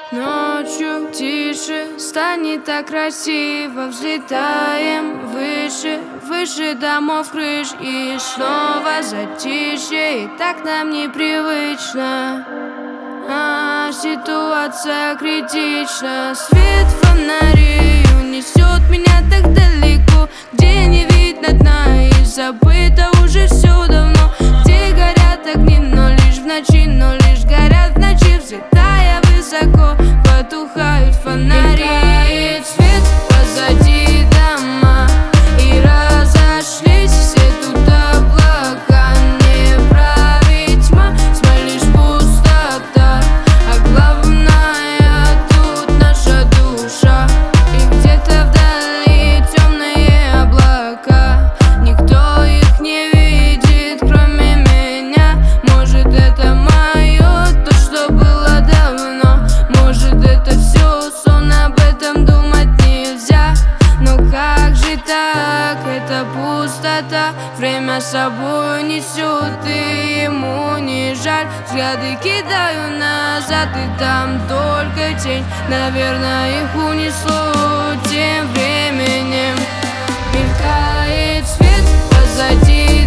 Ночью тише, станет так красиво. Взлетаем выше, выше домов крыш. И снова затишье, и так нам непривычно. Ситуация критична. Свет фонарей унесет меня так далеко, где не видно дна и забыто уже все давно. Где горят огни, но лишь в ночи, но лишь горят в ночи. Взлетая высоко, потухают фонари. Мелькает свет позади дома, и разошлись все тут облака. Не правит тьма, тьма лишь пустота, а главное тут наша душа. И где-то вдали темные облака, никто их не видит, кроме меня. Может, это мое, то, что было давно. Может, это все сон, об этом думать нельзя. Но как же так, это пустота. Время с собой несет, и ему не жаль. Взгляды кидаю назад, и там только тень. Наверное, их унесло тем временем. Мелькает свет позади